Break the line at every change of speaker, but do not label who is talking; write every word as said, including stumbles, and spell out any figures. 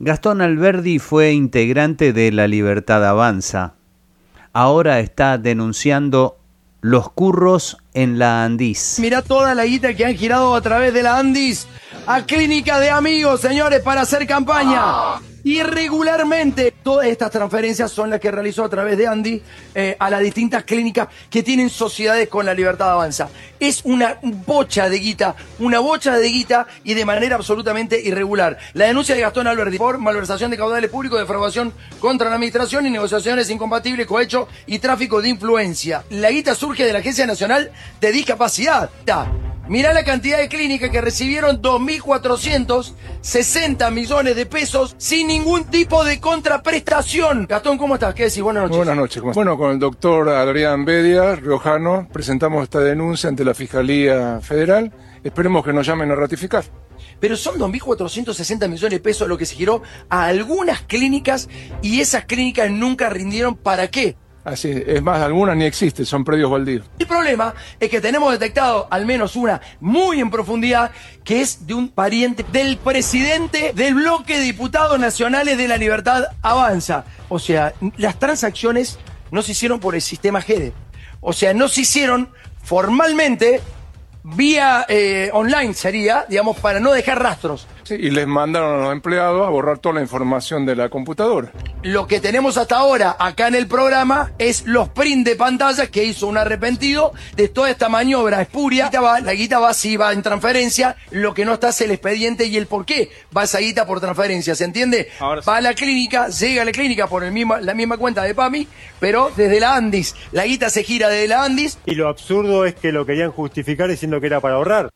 Gastón Alberdi fue integrante de La Libertad Avanza. Ahora está denunciando los curros en la Andis.
Mirá toda la guita que han girado a través de la Andis a clínica de amigos, señores, para hacer campaña. Irregularmente, todas estas transferencias son las que realizó a través de Andy eh, a las distintas clínicas que tienen sociedades con La Libertad Avanza. Es una bocha de guita, una bocha de guita y de manera absolutamente irregular. La denuncia de Gastón Alberdi por malversación de caudales públicos, defraudación contra la administración y negociaciones incompatibles, cohecho y tráfico de influencia. La guita surge de la Agencia Nacional de Discapacidad. Mirá la cantidad de clínicas que recibieron dos mil cuatrocientos sesenta millones de pesos sin ningún tipo de contraprestación. Gastón, ¿cómo estás? ¿Qué decís? Buenas noches.
Buenas noches. Bueno, con el doctor Adrián Bedia, riojano, presentamos esta denuncia ante la Fiscalía Federal. Esperemos que nos llamen a ratificar.
Pero son dos mil cuatrocientos sesenta millones de pesos lo que se giró a algunas clínicas y esas clínicas nunca rindieron. ¿Para qué?
Así, es más, algunas ni existen, son predios baldíos.
El problema es que tenemos detectado al menos una muy en profundidad, que es de un pariente del presidente del bloque de diputados nacionales de La Libertad Avanza. O sea, las transacciones no se hicieron por el sistema G E D E. O sea, no se hicieron formalmente vía eh, online, sería, digamos, para no dejar rastros.
Sí, y les mandaron a los empleados a borrar toda la información de la computadora.
Lo que tenemos hasta ahora acá en el programa es los print de pantalla que hizo un arrepentido de toda esta maniobra espuria. La guita va, la guita va sí va en transferencia, lo que no está es el expediente y el por qué va esa guita por transferencia, ¿se entiende?
Ahora sí.
Va a la clínica, llega a la clínica por el mismo, la misma cuenta de PAMI, pero desde la Andis. La guita se gira desde la Andis.
Y lo absurdo es que lo querían justificar diciendo que era para ahorrar.